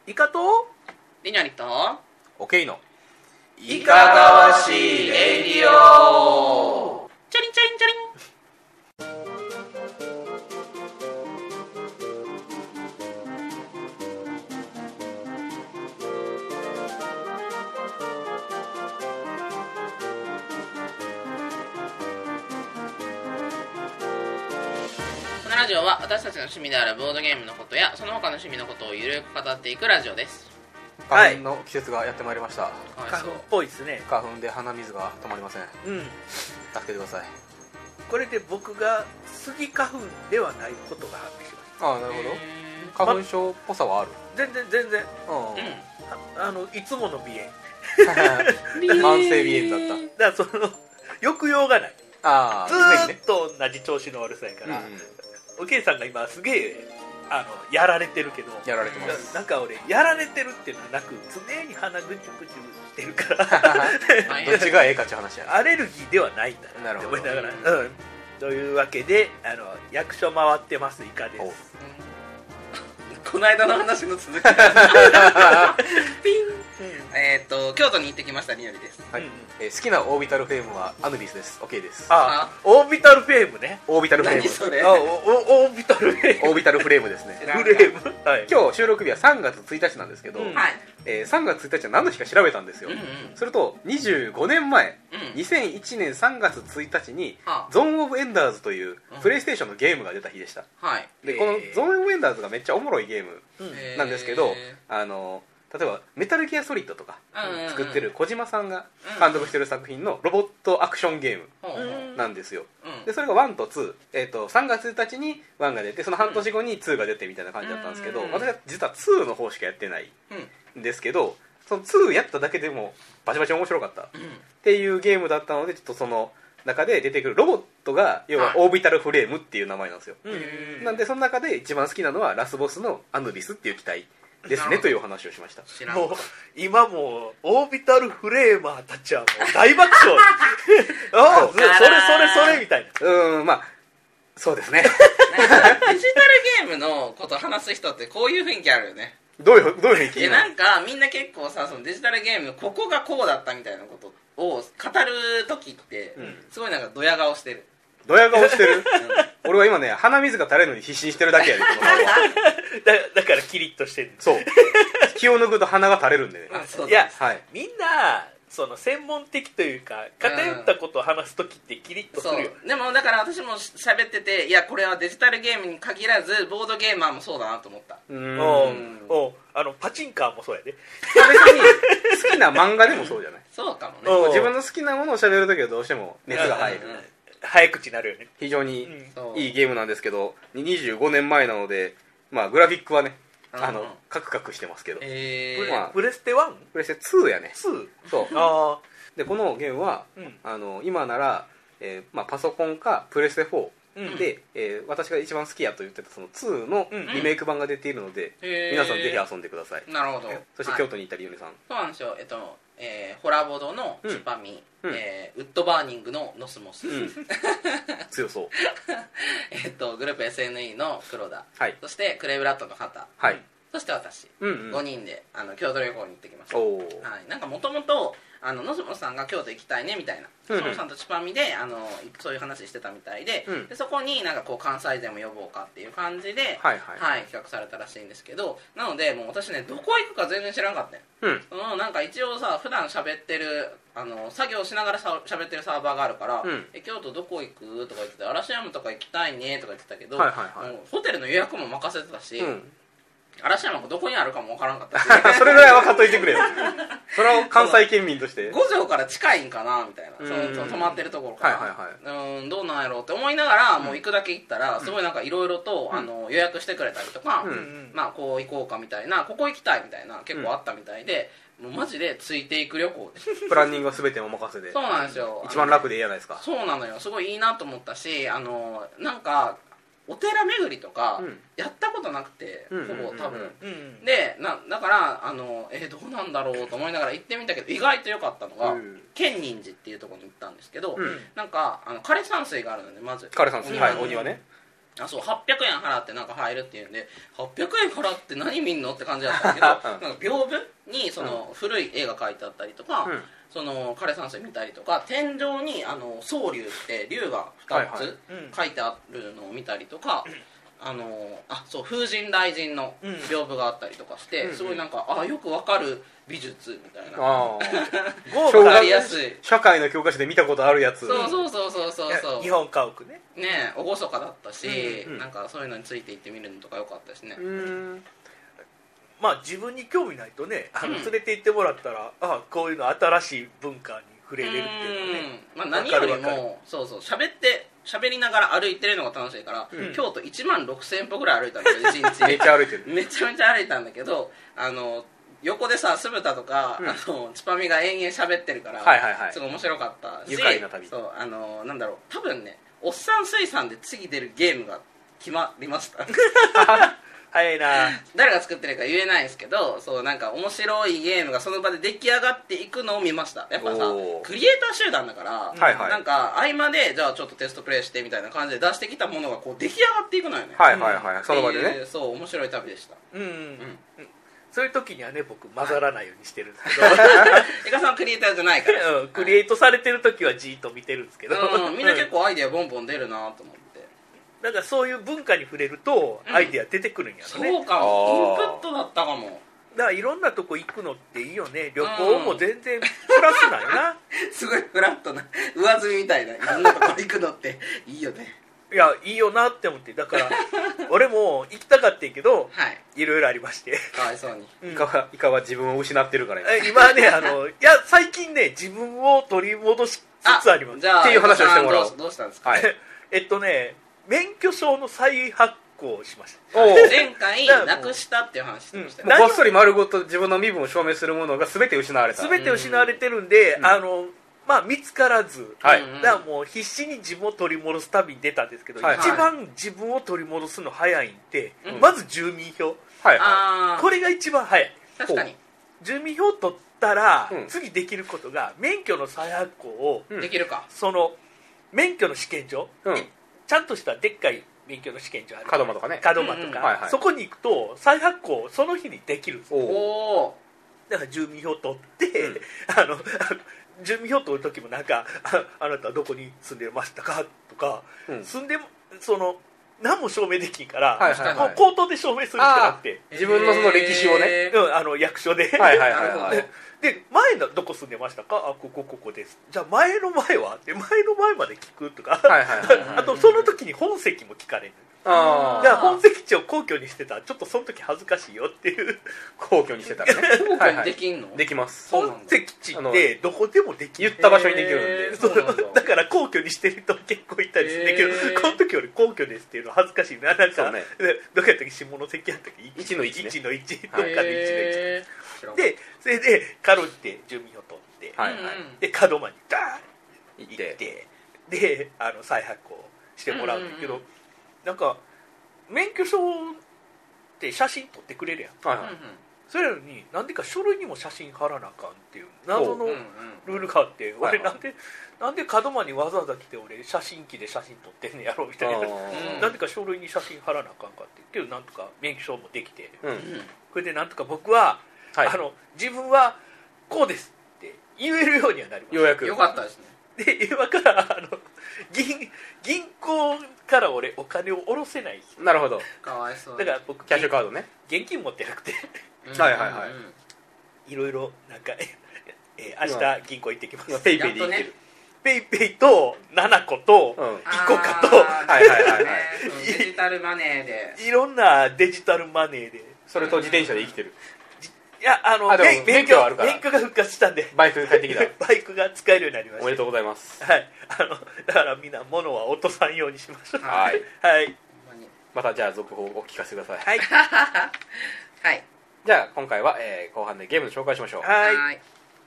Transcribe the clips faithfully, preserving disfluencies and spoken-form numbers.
イカとリニャリとオケイのいかがわしいレディオ。 チャリンチャリンチャリン。このラジオは私たちの趣味であるボードゲームのことやその他の趣味のことをゆるく語っていくラジオです。 花粉の季節がやってまいりました、 はい、 花粉っぽいですね。 花粉で鼻水が止まりません。 うん。 助けてください。 これで僕がスギ花粉ではないことが判明しました。 ああ、なるほど。花粉症っぽさはある。 全然全然。 うあ, あのいつもの鼻ん。慢性鼻炎だっ炎。だからその抑揚がない。 た。ああ、 ずーっと同じ調子の悪さやから。 うんうん、 おけいさんが今すげえあのやられてるけど、 やられてます。 な, なんか俺やられてるっていうのはなく常に鼻ぐちゅぐちゅしてるからどっちがええかっていう話やね。 アレルギーではないんだなって思いながら、うん、というわけであの役所回ってますイカです。 この間の話の続きピン、うん、えーっと京都に行ってきましたリニャリです。 はい、えー、好きなオービタルフレームはアヌビスです。 OK です。 ああ、オービタルフレームね。 オービタルフレーム。 何それ。 あおおオービタルフレーム。 オービタルフレームですね。 フレーム、はい、 今日収録日はさんがつついたちなんですけど、 うん、 えー、さんがつついたちは何の日か調べたんですよ、 うんうん、 するとにじゅうごねんまえ、 うん、 にせんいちねんさんがつついたちに、 はあ、 ゾーンオブエンダーズというプレイステーションのゲームが出た日でした、 はい、 でこのゾーンオブエンダーズがめっちゃおもろいゲームなんですけど、 えー、 あの例えばメタルギアソリッドとか作ってる小島さんがうん監督してる作品のロボットアクションゲームなんですよ、うん、でそれがワンとツー、えー、とさんがつついたちにワンが出てその半年後にツーが出てみたいな感じだったんですけど、 うん、 私は実はツーの方しかやってないんですけど、そのツーやっただけでもバチバチ面白かったっていうゲームだったので、ちょっとその中で出てくるロボットが要はオービタルフレームっていう名前なんですよ、うん、なんでその中で一番好きなのはラスボスのアヌビスっていう機体ですねというお話をしました。 もう今もうオービタルフレーマーたちはもう大爆笑ああそれそれそれみたいな。 うん、まあそうですねデジタルゲームのこと話す人ってこういう雰囲気あるよね。 どういうどういう雰囲気？ えなんかみんな結構さ、そのデジタルゲームのここがこうだったみたいなことを語る時って、うん、すごいなんかドヤ顔してる。 ドヤ顔してる、うん、俺は今ね鼻水が垂れるのに必死にしてるだけやで、この顔はだ, だからキリッとしてる。 そう気を抜くと鼻が垂れるんでね。 いや、はい、みんなその専門的というか偏ったことを話す時ってキリッとするよ、 うん、でもだから私も喋ってて、いやこれはデジタルゲームに限らずボードゲーマーもそうだなと思った。 うん、おおあのパチンカーもそうやで。 別に好きな漫画でもそうじゃない。 そうかもね。 自分の好きなものを喋るときはどうしても熱が入る、うんうん、 早口になるよね。 非常にいいゲームなんですけど、にじゅうごねんまえなので、まあグラフィックはね、あのカクカクしてますけど、 えーまあ、プレステワン？ プレステツーやね。 ツー？ そうあでこのゲームは、うん、あの今なら、えーまあ、パソコンかプレステフォーで、うんえー、私が一番好きやと言ってたそのツーのリメイク版が出ているので、うん、皆さんぜひ遊んでください。 なるほど。 そして京都に行ったりゆねさん、はい、 そうなんですよ。えっとえー、ホラボドのチュパミ、うんえー、ウッドバーニングのノスモス、うん、 強そうえっとグループ エスエヌイー の黒田、 はい、 そしてクレイブラッドの畑、 はい、 そして私、 うんうん、 ごにんであの京都旅行に行ってきました。 お、 はい、なんかもともとノスモスさんが京都行きたいねみたいな、ノスモスさんとチュパミであのそういう話してたみたい で,、うん、でそこになんかこう関西勢も呼ぼうかっていう感じで、はいはいはい、企画されたらしいんですけど、なのでもう私ねどこ行くか全然知らなかったよ、うん、そのなんか一応さ普段喋ってるあの作業しながらさ喋ってるサーバーがあるから、うん、え京都どこ行くとか言ってて、嵐山とか行きたいねとか言ってたけど、はいはいはい、ホテルの予約も任せてたし、うん、嵐山がどこにあるかも分からんかったしそれぐらい分かっといてくれよそれは関西県民として五条から近いんかなみたいな、そのその泊まってるところから、はいはいはい、うんどうなんやろうって思いながら、うん、もう行くだけ行ったらすごいなんかいろいろと、うん、あの予約してくれたりとか、うん、まあこう行こうかみたいな、ここ行きたいみたいな結構あったみたいで、もうマジでついていく旅行ですプランニングは全てお任せで。 そうなんですよ。 一番楽でいいじゃないですか。 そうなのよ、すごいいいなと思ったし、あのなんかお寺巡りとかやったことなくて、うん、ほぼ多分、うん、でなだからあの、えー、どうなんだろうと思いながら行ってみたけど意外と良かったのが、うん、建仁寺っていうところに行ったんですけど、うん、なんかあの枯山水があるので、まず枯山水、はい、お庭ね。 あそうはっぴゃくえん払ってなんか入るっていうんではっぴゃくえん払って何見んのって感じだったんだけどなんか屏風にその古い絵が描いてあったりとか、うん、その枯山水見たりとか天井にあの蒼龍って龍がふたつ描いてあるのを見たりとか、あのあそう風神雷神の屏風があったりとかして、うん、すごいなんかあよくわかる美術みたいなあ分かりやすい社会の教科書で見たことあるやつそうそうそうそうそうそう日本家屋ねね厳かだったし、うんうん、なんかそういうのについていってみるのとか良かったしねうんまあ自分に興味ないとねあの連れて行ってもらったら、うん、あこういうの新しい文化に触れれるっていうのね、 まあ、何よりもそうそう喋って喋りながら歩いてるのが楽しいから、うん、京都いちまんろくせんぽぐらい歩いたんだけどいちにちめっちゃ歩いてるめちゃめちゃ歩いたんだけどあの横でさ酢豚とか、うん、あのチパミが延々喋ってるから、はいはいはい、すごい面白かったし愉快な旅そうあのなんだろう多分ねおっさん水産で次出るゲームが決まりました早いな誰が作ってるか言えないんですけどそうなんか面白いゲームがその場で出来上がっていくのを見ましたやっぱさクリエイター集団だから、はいはい、なんか合間でじゃあちょっとテストプレイしてみたいな感じで出してきたものがこう出来上がっていくのよねはいはいはい、うん、その場でねそう面白い旅でしたうん、うんうんそういう時にはね僕混ざらないようにしてるんですけど江川さんはクリエイターじゃないから、 うん、クリエイトされてる時はじーっと見てるんですけど、 うん、みんな結構アイデアボンボン出るなと思ってだからそういう文化に触れるとアイデア出てくるんやろね、 うん、そうかもインプットだったかもだからいろんなとこ行くのっていいよね旅行も全然プラスなんよな、 うん、すごいフラットな上積みみたいないろんなとこ行くのっていいよねいやいいよなって思ってだから俺も行きたかったけど、はい、いろいろありましてかわいそうに、 うん、イカはイカは自分を失ってるから今ねあのいや最近ね自分を取り戻しつつありますじゃあっていう話をしてもらおうどうしたんですか、 はい、えっとね免許証の再発行をしました前回なくしたっていう話してましたよ、 うん、もうごっそり丸ごと自分の身分を証明するものが全て失われた全て失われてるんで、うん、あのまあ見つからず、はい、だからもう必死に自分を取り戻す旅に出たんですけど、はい、一番自分を取り戻すの早いんで、うん、まず住民票、はいはい、これが一番早い確かに住民票取ったら、うん、次できることが免許の再発行を、 うん、できるかその免許の試験場、うん、ちゃんとしたでっかい免許の試験場ある門真とかね門真とか、うんうん、そこに行くと再発行その日にできるんですよおだから住民票取って、うん、あの住民票取る時もなんか あ, あなたはどこに住んでましたかとか、うん、住んでその何も証明できんから、はいはいはい、口頭で証明するんじゃなくて自分のその歴史をね、 うん、あの役所ではいはいはい、はい、で前のどこ住んでましたかあここここですじゃあ前の前はって前の前まで聞くとか、はいはいはいはい、あとその時に本籍も聞かれるあじゃあ本籍地を皇居にしてたらちょっとその時恥ずかしいよっていう皇居にしてたらね皇居にできんの、はいはい、 できます本籍地ってどこでもできる言った場所にできるんでそうだから皇居にしてる人結構いたりするんだけどこの時俺皇居ですっていうの恥ずかしいななんか、ね、どこやったっけ下関やったっけいちのいち、ね、 いちのいちどっかのいちのいちでそれでかろうじて住民を取って、はいはい、で門真にダーン行ってであの再発行してもらうんだけど、うんうんうん、なんか免許証って写真撮ってくれるやん、はいはい、それなのになんでか書類にも写真貼らなあかんっていう謎のルールがあって、俺なんでなんで門真にわざわざ来て俺写真機で写真撮ってんねやろみたいななんでか書類に写真貼らなあかんかってけどなんとか免許証もできて、うん、これでなんとか僕は、はい、あの自分はこうですって言えるようにはなりましたようやくよかったですねで今からあの 銀, 銀行から俺お金を下ろせないなるほどかわいそうだから僕キャッシュカードね現金持ってなくてはいはいはいいろいろなんか、えー、明日銀行行ってきますペイペイで行ってるペイペイとななことイコカと、 はいはいはいはいデジタルマネーでいろんなデジタルマネーでそれと自転車で生きてるいやあのあ免, 免許あるから免許が復活したんでバイク帰ってきたバイクが使えるようになりましたおめでとうございますはいあのだからみんな物は落とさんようにしましょうはい、 はい、 またじゃあ続報をお聞かせくださいはい、はい、 じゃあ今回は、えー、後半でゲームの紹介しましょうはい、はい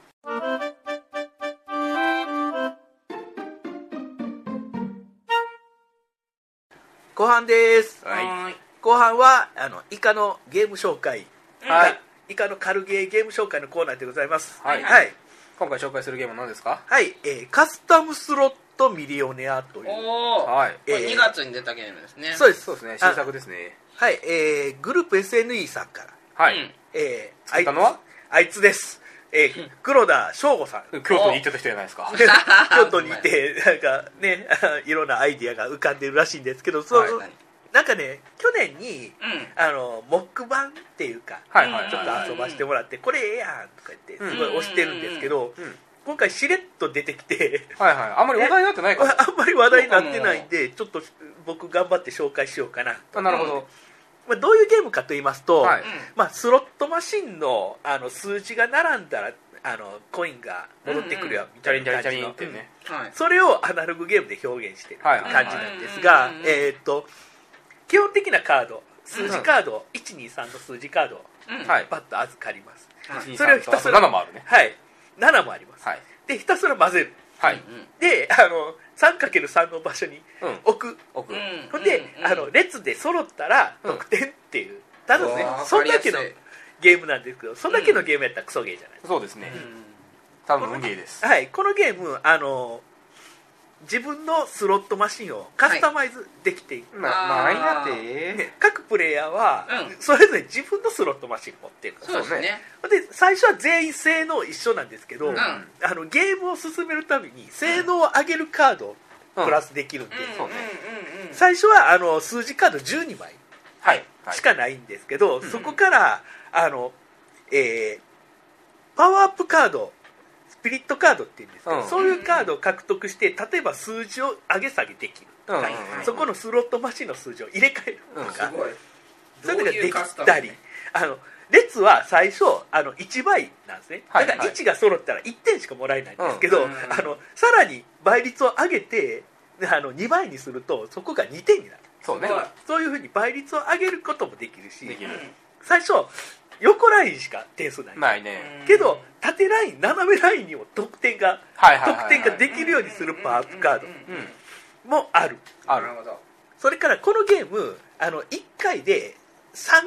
後半です、はい、後半はあのイカのゲーム紹介はい、イカの軽ゲーゲーム紹介のコーナーでございます。 はい、はい、今回紹介するゲームは何ですか？ はい、えー、カスタムスロットミリオネアという、 おー、はい、えー、にがつに出たゲームですね。 そうですそうですね、新作ですね。 はい、えー、グループ エスエヌイー さんから、 はい、 えー、 作ったのはあいつです、えー、黒田翔吾さん。 京都に行ってた人じゃないですか。 京都にいてなんかねいろんなアイディアが浮かんでるらしいんですけど、そう、はい、なんかね去年に、うん、あのモック版っていうか、はいはい、ちょっと遊ばしてもらって、うん、これええやんとか言ってすごい押してるんですけど、うんうんうん、今回しれっと出てきて、 はいはい、あんまり話題になってないから、 あんまり話題になってないんでちょっと僕頑張って紹介しようかなと。 あ、なるほど。 まあ、どういうゲームかと言いますと、はい、まあ、スロットマシン の, あの数字が並んだらあのコインが戻ってくるよみたいな感じの、それをアナログゲームで表現している感じなんですが、えー、っと基本的なカード、数字カード、いちにさんの数字カードをパッと預かります、 はい、それをひたすらななもあるね、 はい、ななもあります、はい、でひたすら混ぜる、はい、であの さんかけるさん の場所に置く、うん、置く、ほんで、うん、あの列で揃ったら得点っていう、ただねそんだけのゲームなんですけど、そんだけのゲームやったらクソゲーじゃないですか、 そうですね、うん、多分ゲーです。 はい、このゲームあの自分のスロットマシンをカスタマイズできている、 はい、まあやって、 ね、各プレイヤーはそれぞれ自分のスロットマシン持ってる、 そうですね。 で最初は全員性能一緒なんですけど、うん、あのゲームを進めるたびに性能を上げるカードをプラスできるんで、最初はあの数字カードじゅうにまいしかないんですけど、はいはい、そこからあの、えー、パワーアップカード、スピリットカードっていうんですけど、うん、そういうカードを獲得して例えば数字を上げ下げできるとか、うん、そこのスロットマシンの数字を入れ替えるとか、うん、そういうのができたり、あの列は最初あのいちばいなんですね、だからいちが揃ったらいってんしかもらえないんですけど、うん、あのさらに倍率を上げてあのにばいにするとそこがにてんになる、 そうね、 そういうふうに倍率を上げることもできるし、できる、最初横ラインしか点数ない、 ないね、 けど縦ライン斜めラインにも得点が、はいはいはいはい、得点ができるようにするパワーアップカードもある、 ある。 それからこのゲームあのいっかいで 3,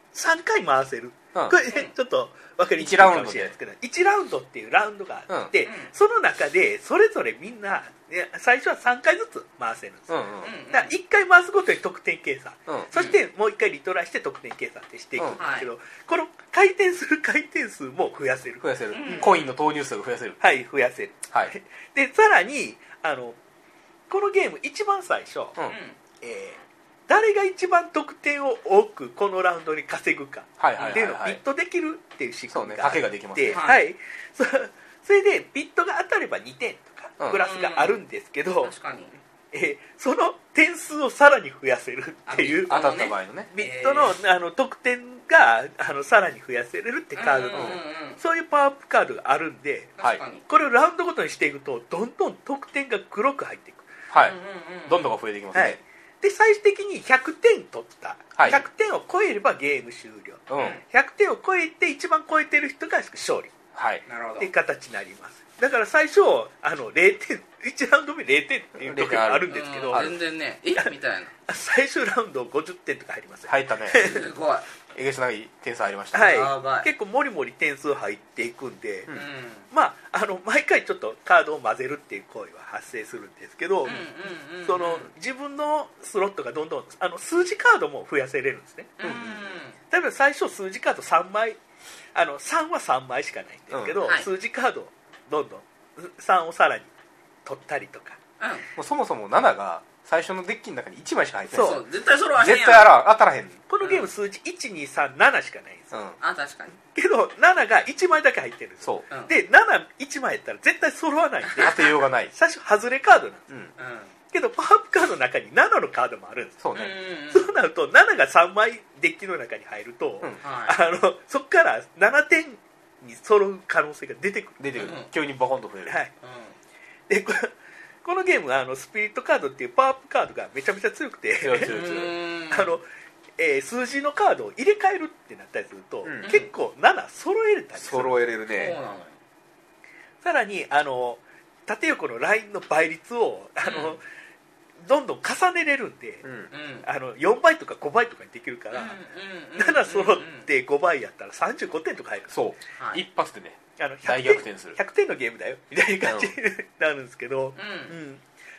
3回回せる、うん、これ、ね、ちょっと分かりにくいかもしれないですけどいちラウンドっていうラウンドがあって、うん、その中でそれぞれみんな、ね、最初はさんかいずつ回せるんです、うんうん、だからいっかい回すごとに得点計算、うん、そしてもういっかいリトライして得点計算ってしていくんですけど、うんはい、この回転する回転数も増やせる増やせる、うん、コインの投入数が増やせる、 はい増やせる、はい、でさらにあのこのゲーム一番最初、うんえー誰が一番得点を多くこのラウンドに稼ぐかっていうのをビットできるっていう仕組みがあって、 そうね、賭けができますね、 はい、そ, それでビットが当たればにてんとかプラスがあるんですけど、うん、確かに、えー、その点数をさらに増やせるっていう当たった場合のねビット の, あの得点があのさらに増やせれるってカードの、うんうんうん、そういうパワーアップカードがあるんで、はい、これをラウンドごとにしていくとどんどん得点が黒く入っていく、 はい、どんどん増えていきますね、はい、 で最終的にひゃくてん取った、はい、ひゃくてんを超えればゲーム終了、うん、ひゃくてんを超えて一番超えてる人が勝利、はい、っていう形になります。だから最初あのれいてんいちラウンド目れいてんっていう時もあるんですけど、 全然ねえみたいな最終ラウンドごじゅってんとか入りますよ、 入ったねすごいえげつない点数入りましたね、 はい、結構もりもり点数入っていくんで、うん、まああの毎回ちょっとカードを混ぜるっていう行為は発生するんですけど、その自分のスロットがどんどんあの数字カードも増やせれるんですね、うんうん、例えば最初数字カードさんまい、あのさんはさんまいしかないんですけど、うんはい、数字カードをどんどんさんをさらに取ったりとか、 うん、もうそもそもななが最初のデッキの中にいちまいしか入ってない、 そう絶対それはへんやん、 絶対当たらへん、 このゲーム数字いちにさんななしかないんですよ、うん、 あ確かにけどなながいちまいだけ入ってるんです、そう、うん、でなないちまいやったら絶対揃わないんで当てようがない、 最初外れカードなんです、うんうん、けどパワーアップカードの中にななのカードもあるんです、そうね、そうなるとなながさんまいデッキの中に入ると、うん、あのそこからななてんに揃う可能性が出てくる出てくる、うん、急にボコンと増える、はい、 うん、でここのゲームはあのスピリットカードっていうパワーアップカードがめちゃめちゃ強くて強い強い強いあの、えー、数字のカードを入れ替えるってなったりすると、うん、結構なな揃えれたりする、 揃えれるね、 さらにあの縦横のラインの倍率をあの、うん、どんどん重ねれるんで、うん、あのよんばいとかごばいとかにできるから、うん、なな揃ってごばいやったらさんじゅうごてんとか入る、 そう、はい、一発でねあの大逆転するひゃくてんのゲームだよみたいな感じになるんですけど、うんうん、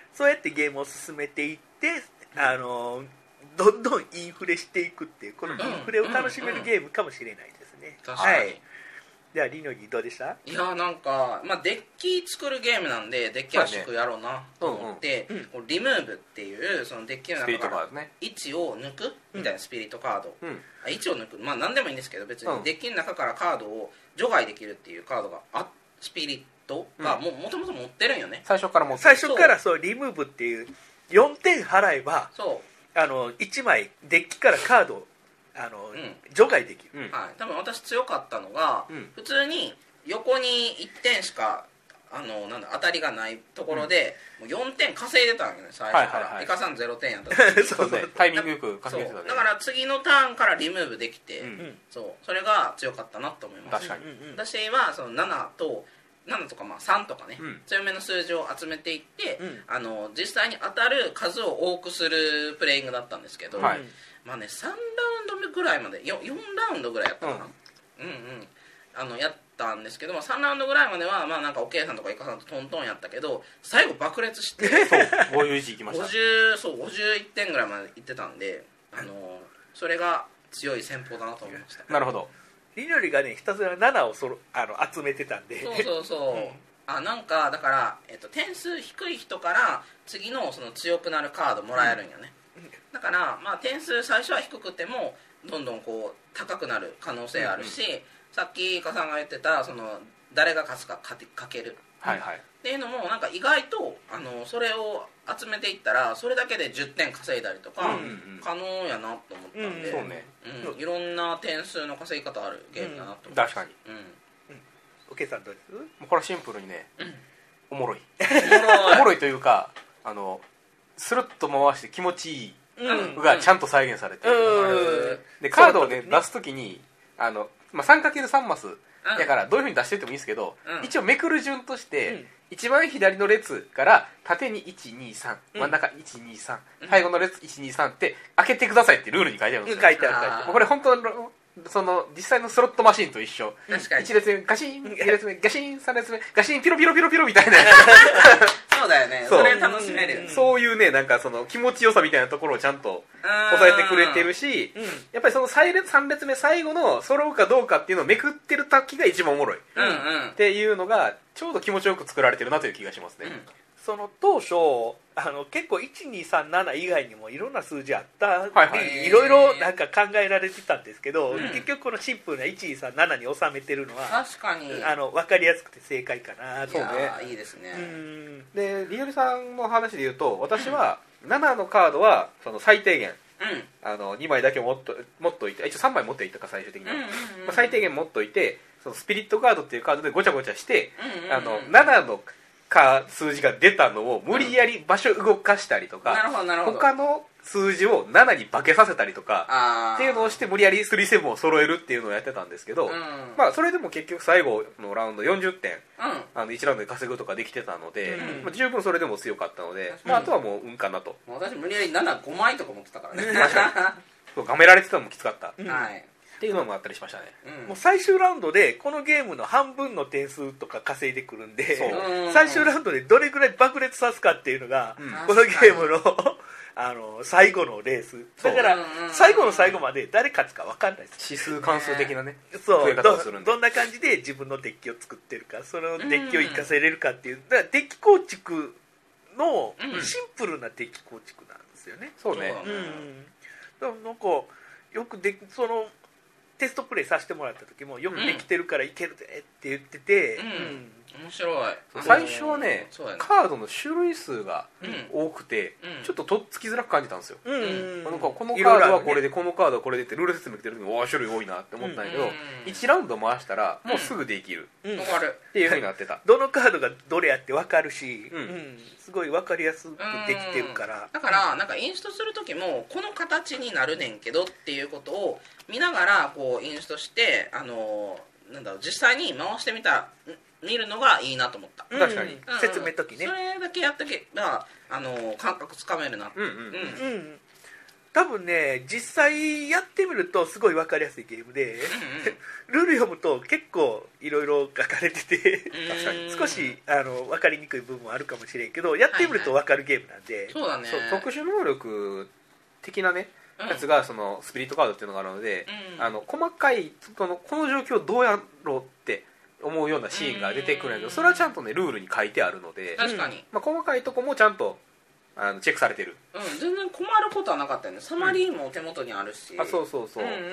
そうやってゲームを進めていって、あのどんどんインフレしていくっていうこのインフレを楽しめるゲームかもしれないですね、 うんうんうん、はい。 ではリノリどうでした？ いやなんか、まあ、デッキ作るゲームなんでデッキ圧縮やろうなと思って、ねうんうん、リムーブっていうそのデッキの中から位置を抜くみたいなスピリットカード、うん、位置を抜く、まあ何でもいいんですけど別にデッキの中からカードを除外できるっていうカードがあスピリットがもともと持ってるんよね。 最初から持ってる。 最初からそうリムーブっていうよんてん払えばそうあのいちまいデッキからカードをあの、うん、除外できる、 うんはい、多分私強かったのが、うん、普通に横にいってんしかあのなんだ当たりがないところで、うん、もうよんてん稼いでたんよね最初から、はいはいはい、イカさんゼロてんやったそうねタイミングよく稼いでたね。 だから次のターンからリムーブできて、うん、そうそれが強かったなと思います。 確かに、うん、 私はそのななとななとかまあさんとかね、うん、強めの数字を集めていって、うん、あの実際に当たる数を多くするプレイングだったんですけど、はい、まあねさんラウンドぐらいまで 4, よんラウンドぐらいやったかな、うん、うんうんあのやったんですけど、まあ、さんラウンドぐらいまではまあなんかおけいさんとかイカさんとトントンやったけど最後爆裂してそうごじゅういちいきました。 ごじゅうそうごじゅういってんぐらいまでいってたんで、あのそれが強い戦法だなと思いました。 なるほど。 リノリがねひたすらななをそろあの集めてたんでそうそうそう、うん、あなんかだから、えっと、点数低い人から次のその強くなるカードもらえるんよね、うん、だから、まあ、点数最初は低くてもどんどんこう高くなる可能性あるし、うんうん、さっきイカさんが言ってたその誰が勝つかかける、 はいはい、 っていうのもなんか意外とあのそれを集めていったらそれだけでじゅってん稼いだりとか、うんうんうん、可能やなと思ったんで、 うんそうねうん、いろんな点数の稼ぎ方あるゲームだなと思って、うん、確かに、 うんおけいさんどうです？ もうこれはシンプルにね、うん、おもろいおもろいというかあのスルッと回して気持ちいいがちゃんと再現されてる、うん、でカードをね出すときにあの、まあ、さんかけるさん マスだからどういう風に出してってもいいですけど、うん、一応めくる順として、うん、一番左の列から縦にいちにさん、うん、真ん中いちにさん、うん、最後の列いちにさんって開けてくださいってルールに書いてあるんですよ、 書いてある書いてある。 これ本当のその実際のスロットマシンと一緒。 確かにいち列目ガシンに列目ガシンさん列目ガシンピロピロピロピロみたいなそうだよね。それ楽しめるよね。 そういうねなんかその気持ちよさみたいなところをちゃんと抑えてくれてるし、うん、やっぱりそのさん列目最後の揃うかどうかっていうのをめくってる時が一番おもろい、 うんうん、 っていうのがちょうど気持ちよく作られてるなという気がしますね、うん、 その当初あの結構いちにさんなな以外にもいろんな数字あったり、はいはい、いろいろなんか考えられてたんですけど、うん、結局このシンプルな いちにさんなな に収めてるのは確かにあの分かりやすくて正解かなと。 そうね、いいですね。 うんでりのりさんの話で言うと私はななのカードはその最低限、うん、あのにまいだけ持っと持っといて一応さんまい持っていったか最終的には、うんうんうんまあ、最低限持っといてそのスピリットカードっていうカードでごちゃごちゃして、うんうんうん、あのななのか数字が出たのを無理やり場所動かしたりとか、 うん、 他の数字をななに化けさせたりとかっていうのをして無理やりさんじゅうななを揃えるっていうのをやってたんですけど、うん、まあそれでも結局最後のラウンドよんじゅってん、うん、あのいちラウンドで稼ぐとかできてたので、うんまあ、十分それでも強かったので、まあ、あとはもう運かなと。 私無理やりななごまいとか持ってたからねそうがめられてたのもきつかった、 うん、はいっていうのもあったりしましたね、 うん、もう最終ラウンドでこのゲームの半分の点数とか稼いでくるんで最終ラウンドでどれぐらい爆裂さすかっていうのが、うん、このゲームのあの最後のレースだから最後の最後まで誰勝つか分かんないです。 指数関数的なねそう増え方をするんで ど, どんな感じで自分のデッキを作ってるかそのデッキを生かせれるかっていうだからデッキ構築のシンプルなデッキ構築なんですよね、 うん、そうね、 うん、だからなんかよくでそのテストプレイさせてもらった時もよくできてるからいけるぜって言ってて、 うんうん、面白い。 最初は ね, ねカードの種類数が多くて、うん、ちょっととっつきづらく感じたんですよ、うん、なんかこのカードはこれで、ね、このカードはこれでってルール説明来てる時におー種類多いなって思ったんだけど、うん、いちラウンド回したらもうすぐできる、 うん、 っていう風になってた。 どのカードがどれやって分かるし、うんうん、すごい分かりやすくできてるから、 だからなんかインストする時もこの形になるねんけどっていうことを見ながらこうインストしてあのなんだろう実際に回してみた見るのがいいなと思った。 確かに、 うん、説明時ねそれだけやっとけばあの感覚つかめるな。 うんうんうんうん、 多分ね実際やってみるとすごい分かりやすいゲームで、うんうん、ルール読むと結構いろいろ書かれてて少しあの分かりにくい部分もあるかもしれんけどやってみると分かるゲームなんで、はいはい、 そうだね、 そう特殊能力的なねやつがそのスピリットカードっていうのがあるので、うん、あの細かいこのこの状況どうやろうって思うようなシーンが出てくるんだけど、それはちゃんとねルールに書いてあるので、 確かに、 まあ、細かいとこもちゃんとあのチェックされてる、 うん、全然困ることはなかったよね。サマリーも手元にあるし、 うん、あそうそうそう、 うんうんうん、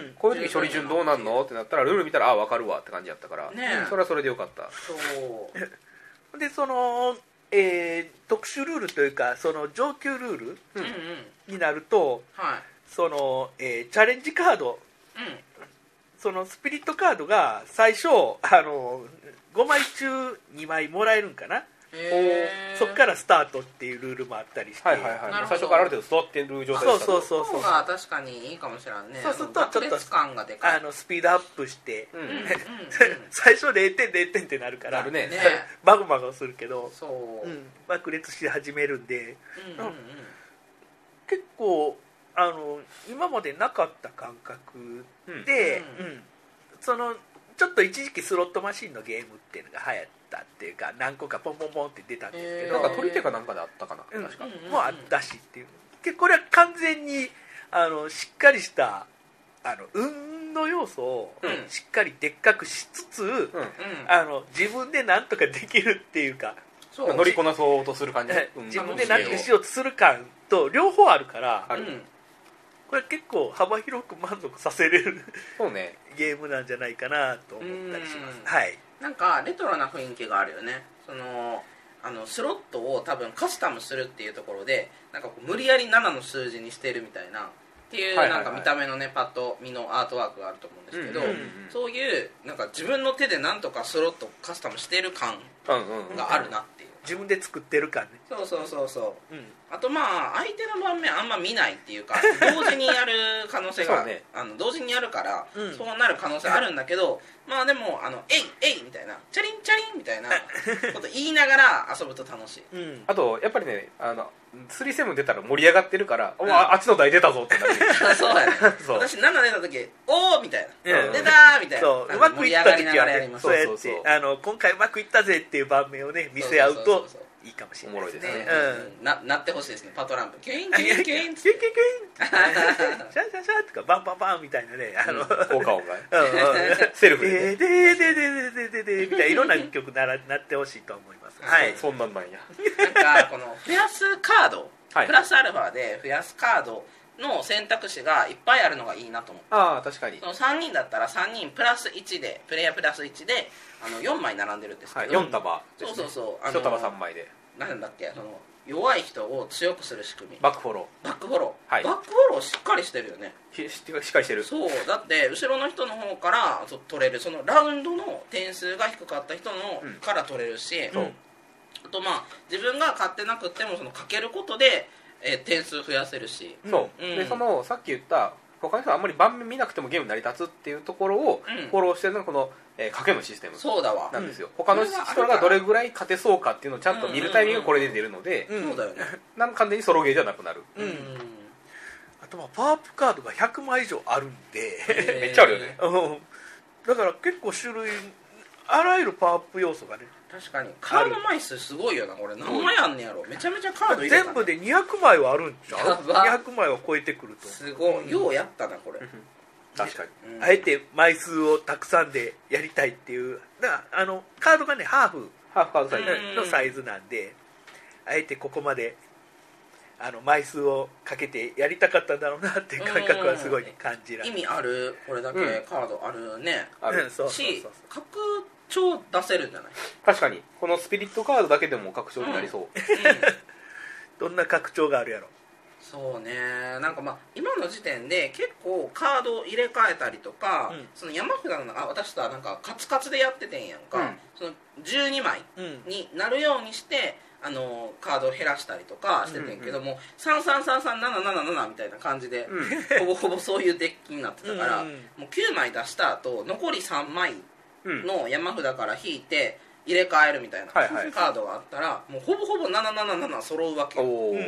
こういう時処理順どうなんのってなったらルール見たらあ分かるわって感じやったから、 ね、 それはそれでよかった。 そうでその、えー、特殊ルールというかその上級ルール、うん、になると、 はい、 その、えー、チャレンジカード、うん、そのスピリットカードが最初あのごまい中にまいもらえるんかな、そっからスタートっていうルールもあったりして、 はいはいはい、最初からある程度育ってる状態ですか。そうそうそうそう、 が確かにいいかもしれないね。 そうするとちょっと感がでかい、 あのスピードアップして、うんうんうん、最初れいてんれいてんってなるからなる、ね、 バグバグするけどそう、うん、 爆裂して始めるんで、 うんうんうん、 結構あの今までなかった感覚で、うんうん、そのちょっと一時期スロットマシンのゲームっていうのが流行ったっていうか何個かポンポンポンって出たんですけど、 なんか取り手かなんかであったかな、 うん、 確かもうあったしっていう、結構これは完全にあのしっかりしたあの運の要素をしっかりでっかくしつつ、うん、あの自分でなんとかできるっていうか、 そう乗りこなそうとする感じ、 自分で何とかしようとする感と両方あるからある、 これ結構幅広く満足させれるそう、ね、 ゲームなんじゃないかなと思ったりします。はい、 なんかレトロな雰囲気があるよね。そのあのスロットを多分カスタムするっていうところでなんかこう無理やりななの数字にしてるみたいなっていうなんか見た目のねパッと見のアートワークがあると思うんですけど、うんうんうん、そういうなんか自分の手でなんとかスロットカスタムしてる感があるなっていう、 自分で作ってる感ね。 そうそうそうそう、うん、あとまあ相手の盤面あんま見ないっていうか同時にやる可能性が、ね、あの同時にやるから、うん、そうなる可能性あるんだけど、まあでもあのえいえいみたいなチャリンチャリンみたいなこと言いながら遊ぶと楽しい、 うん、あとやっぱりねあのスリーセブン出たら盛り上がってるから、うん、あ, あっちの台出たぞってなるそうやね私なな出た時おーみたいな、うん、出たーみたいな、 そううまくいった時はねそうやってあの今回うまくいったぜっていう盤面をね見せ合うといいかもしれないですね。おもろいですね、 うん、な, なってほしいですね。パトランプキュインキュインキュインキュインキュインキュインシャシャシャとかバンバンバンみたいなね、あの、うん、 効果音がセルフででででででででみたいないろんな曲ならなってほしいと思います。はい、 そんなんなんや。 なんかこの増やすカード、はい、プラスアルファで増やすカードの選択肢がいっぱいあるのがいいなと思って。 ああ確かに。 そのさんにんだったらさんにんプラスいちでプレイヤープラスいちであのよんまい並んでるんですけど、はい、 よん束ですね。 そうそうそう。 いち束さんまいで。 なんだっけその弱い人を強くする仕組み。 バックフォロー。バックフォロー。はい、バックフォローしっかりしてるよね。 し, しっかりしてる。 そうだって後ろの人の方から取れるそのラウンドの点数が低かった人のから取れるし、うん、あとまあ自分が勝ってなくてもそのかけることで、えー、点数増やせるし。 そう。うん、でそのさっき言った他の人はあんまり盤面見なくてもゲーム成り立つっていうところをフォローしてるのがこの、えー、賭けのシステムなんですよ。他の人がどれぐらい勝てそうかっていうのをちゃんと見るタイミングがこれで出るので、 そうだよね。 なんか完全にソロゲーじゃなくなる。 うんうん、 あとまあパワーアップカードがひゃくまい以上あるんでめっちゃあるよね。 だから結構種類あらゆるパワーアップ要素がね。 確かにカード枚数すごいよな。これ何枚あんねやろ。めちゃめちゃカード入れた、ね、 全部でにひゃくまいはあるんちゃう。にひゃくまいは超えてくるとすごい、ようやったなこれ確かに、 うん、あえて枚数をたくさんでやりたいっていうだからあのカードがねハーフハーフカードサイズのサイズなんで、あえてここまであの枚数をかけてやりたかったんだろうなっていう感覚はすごい感じられる。 意味あるこれだけカードあるね、 うん、あるそうそうそうし拡張出せるんじゃない。 確かにこのスピリットカードだけでも拡張になりそう、うんうん、 どんな拡張があるやろ。 そうね、なんかまあ今の時点で結構カードを入れ替えたりとか、うん、その山札のあ私とはなんかカツカツでやっててんやんか、うん、そのじゅうにまいになるようにして、うん、あのカードを減らしたりとかしててんけども、うんうん、さんさんさんさんななななななみたいな感じで、うん、ほぼほぼそういうデッキになってたからうん、もうきゅうまい出した後残りさんまいの山札から引いて入れ替えるみたいなカードがあったらもうほぼほぼなななななな揃うわけよ、 うん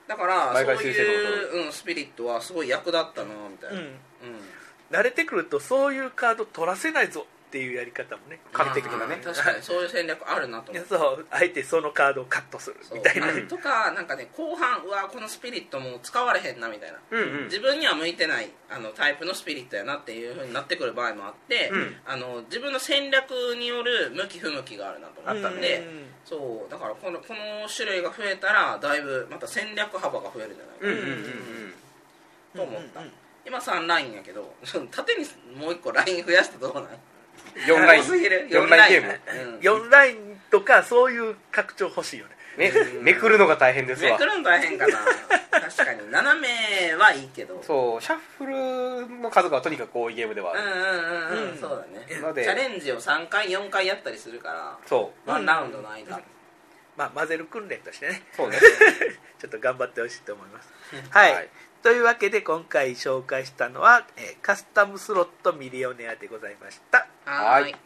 だからそういう、うん、スピリットはすごい役立ったなみたいな、うんうん、 慣れてくるとそういうカード取らせないぞっていうやり方もね、 カルテ的なね、 確かにそういう戦略あるなと思ってそうあえてそのカードをカットするみたいな、ね、 とかなんかね後半うわこのスピリットもう使われへんなみたいな、うんうん、自分には向いてないあのタイプのスピリットやなっていう風になってくる場合もあって、うん、あの自分の戦略による向き不向きがあるなと思ったんで、うん、そうだからこの、この種類が増えたらだいぶまた戦略幅が増えるんじゃないかな、うんうんうんうん、と思った、うんうん、今さんラインやけど縦にもういっこライン増やしてどうなんよんラインよんラインゲーム、 うん、よんラインとかそういう拡張欲しいよね。 め, めくるのが大変ですわ。 めくるの大変かな確かに斜めはいいけど、 そうシャッフルの数がとにかく多いゲームではある。 うんうんうん、うん、そうだね。のでチャレンジをさんかいよんかいやったりするから、そうワンラウンドの間、うん、 まあ混ぜる訓練としてね、 そうねちょっと頑張ってほしいと思いますはい、はい、というわけで今回紹介したのは、えー、カスタムスロットミリオネアでございました。 はいはい。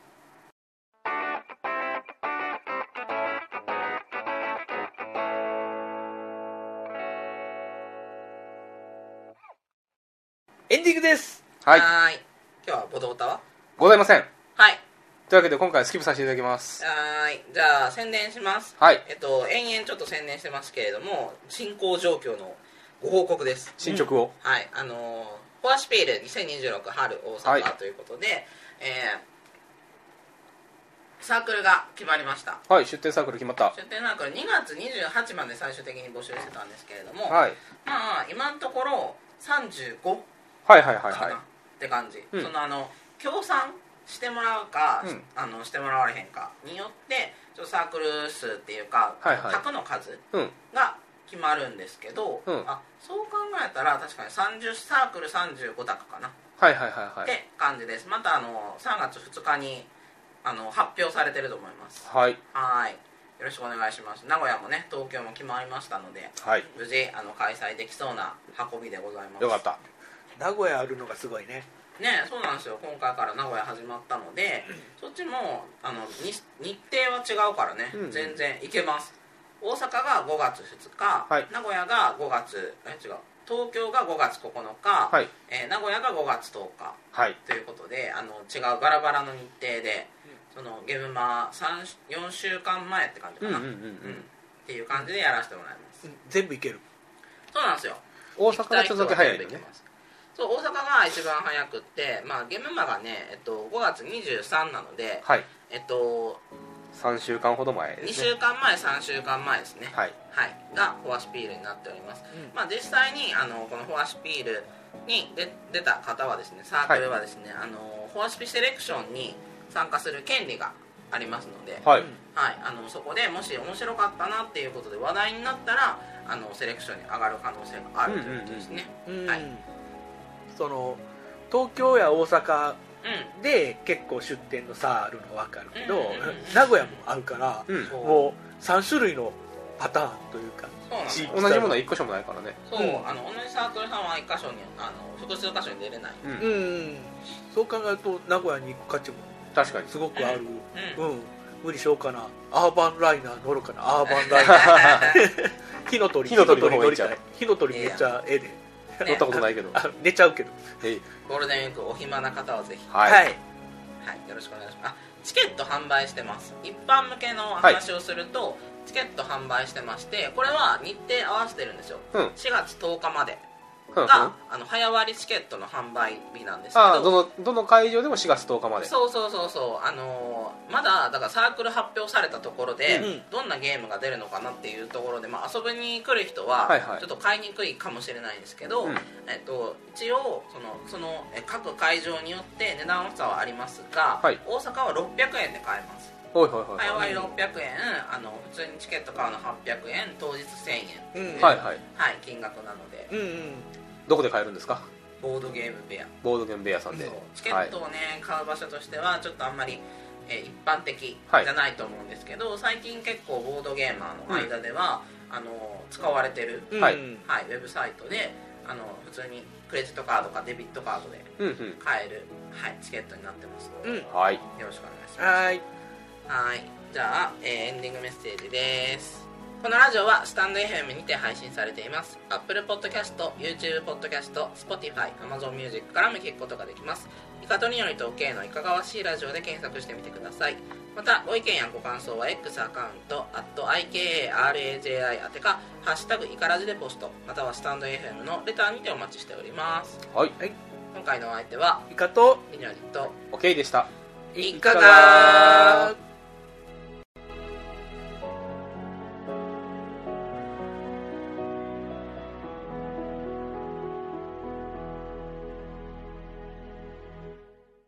エンディングです。 はい。はい。今日はボドボタはございません。 はい。 というわけで今回スキップさせていただきます。 はい。じゃあ宣伝します。 はい。 えっと延々ちょっと宣伝してますけれども、進行状況のご報告です。 進捗を。 うん、はい。あのー、フォアシピールにせんにじゅうろく春大阪、はい、ということで、えー、サークルが決まりました。 はい。出展サークル決まった。 出展サークルにがつにじゅうはちまで最終的に募集してたんですけれども、 はい。 まあ今のところさんじゅうごはいはいはいはい、 かなって感じ、うん、そのあの協賛してもらうか、うん、あのしてもらわれへんかによってちょっとサークル数っていうか、はいはい、卓の数が決まるんですけど、うん、あそう考えたら確かにさんじゅうサークルさんじゅうご卓かな、 はいはいはいはい、 って感じです。またあのさんがつふつかにあの発表されてると思います。 はいはいよろしくお願いします。名古屋もね東京も決まりましたので、はい、無事あの開催できそうな運びでございます。 よかった。 名古屋あるのがすごいね。 ねそうなんですよ。今回から名古屋始まったので、そっちもあの日程は違うからね、うん、全然行けます。大阪がごがつふつか、はい、名古屋がごがつえ違う東京がごがつここのか、はいえー、名古屋がごがつとおか、はい、ということであの違うバラバラの日程で、そのゲームマよんしゅうかんまえって感じかな、うんうんうんうん、っていう感じでやらせてもらいます。 全部行ける。 そうなんですよ。 大阪がちょっとだけ早いよね。 そう大阪が一番早くって、まあ、ゲームマがね、えっと、ごがつにじゅうさんなので、はいえっと、 さんしゅうかんほど前ですね。 にしゅうかんまえさんしゅうかんまえですね、はいはい、がフォアシピールになっております、うんまあ、実際にあのこのフォアシピールにで出た方はですね、サークルはですね、はい、あのフォアシピセレクションに参加する権利がありますので、はいはい、あのそこでもし面白かったなっていうことで話題になったらあのセレクションに上がる可能性があるということですね、うんうんうん、はいその東京や大阪で結構出店の差あるの分かるけど、うんうんうんうん、名古屋もあるから、うん、もうさん種類のパターンというかそう同じものはいっこしょもないからね。 そう、うん、あの同じサークルさんはいっかしょにあの複数箇所に出れない、 うんうん、そう考えると名古屋に行く価値も確かにすごくある、うんうんうん、無理しようかなアーバンライナー乗るかなアーバンライナー火の鳥火の鳥乗りたい火の鳥めっちゃええで乗ったことないけど寝ちゃうけどゴールデンウィークお暇な方はぜひはい、はいはい、 よろしくお願いします。あチケット販売してます。一般向けの話をすると、はい、チケット販売してましてこれは日程合わせてるんですよ、うん、しがつとおかまでが、うん、あの早割チケットの販売日なんですけどあどのどの会場でもしがつとおかまでそうそうそうそうあのー、まだだからサークル発表されたところで、うん、どんなゲームが出るのかなっていうところで、まあ、遊びに来る人はちょっと買いにくいかもしれないんですけど、はいはいえっと、一応そのその各会場によって値段差はありますが、はい、大阪はろっぴゃくえんで買えます。 はいはいはい、 早割ろっぴゃくえんあの普通にチケット買うのはっぴゃくえん当日せんえん、 うん、はいはい、 はい、金額なので、うんうんどこで買えるんですか？ ボードゲームベアボードゲームベアさんでチケットをね、はい、買う場所としてはちょっとあんまり、えー、一般的じゃないと思うんですけど、はい、最近結構ボードゲーマーの間では、うん、あの使われてる、うんはいはい、ウェブサイトであの普通にクレジットカードかデビットカードで買える、うんうんはい、チケットになってますので、うんはい、よろしくお願いします。はいはいじゃあ、えー、エンディングメッセージです。 このラジオはスタンド エフエム にて配信されています。 Apple Podcast、YouTube Podcast、Spotify、Amazon Music からも聞くことができます。イカとニオリと K のいかがわしいラジオで検索してみてください。またご意見やご感想は X アカウント アット アイケーエーアールエージェーアイ 宛てかハッシュタグイカラジでポスト、またはスタンド エフエム のレターにてお待ちしております。 はい、 今回のお相手はイカとニオリと OK でした。 いかが